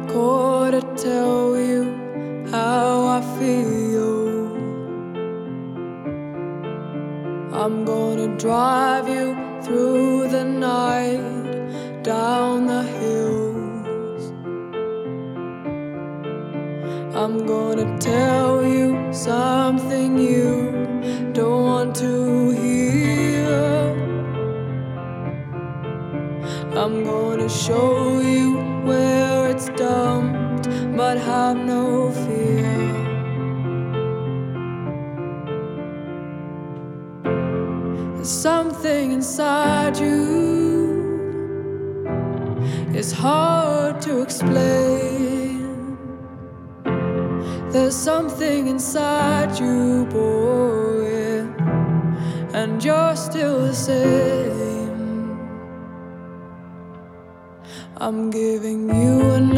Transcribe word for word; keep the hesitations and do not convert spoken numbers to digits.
call to tell you how I feel. I'm gonna drive you through the night, down the hills. I'm gonna tell you something you don't want to hear. I'm gonna show you where it's dumped, but have no fear. There's something inside you, it's hard to explain. There's something inside you, boy, and you're still the same. I'm giving you a